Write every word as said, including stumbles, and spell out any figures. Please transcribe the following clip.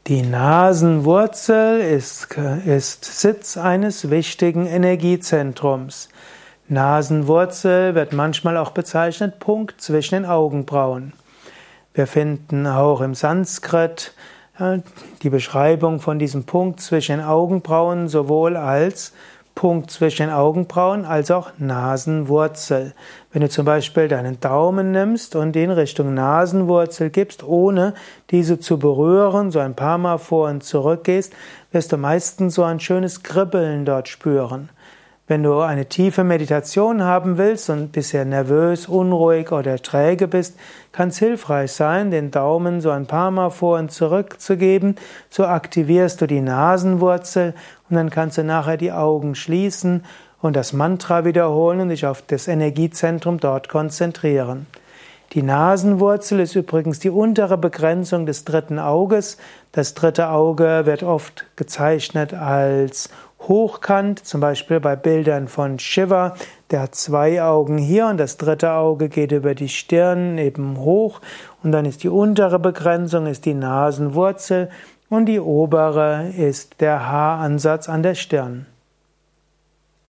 Die Nasenwurzel ist, ist Sitz eines wichtigen Energiezentrums. Nasenwurzel wird manchmal auch bezeichnet Punkt zwischen den Augenbrauen. Wir finden auch im Sanskrit ja, die Beschreibung von diesem Punkt zwischen den Augenbrauen sowohl als Punkt zwischen den Augenbrauen als auch Nasenwurzel. Wenn du zum Beispiel deinen Daumen nimmst und ihn Richtung Nasenwurzel gibst, ohne diese zu berühren, so ein paar Mal vor und zurück gehst, wirst du meistens so ein schönes Kribbeln dort spüren. Wenn du eine tiefe Meditation haben willst und bisher nervös, unruhig oder träge bist, kann es hilfreich sein, den Daumen so ein paar Mal vor und zurück zu geben. So aktivierst du die Nasenwurzel und dann kannst du nachher die Augen schließen und das Mantra wiederholen und dich auf das Energiezentrum dort konzentrieren. Die Nasenwurzel ist übrigens die untere Begrenzung des dritten Auges. Das dritte Auge wird oft gezeichnet als hochkant, zum Beispiel bei Bildern von Shiva. Der hat zwei Augen hier und das dritte Auge geht über die Stirn eben hoch. Und dann ist die untere Begrenzung ist die Nasenwurzel und die obere ist der Haaransatz an der Stirn.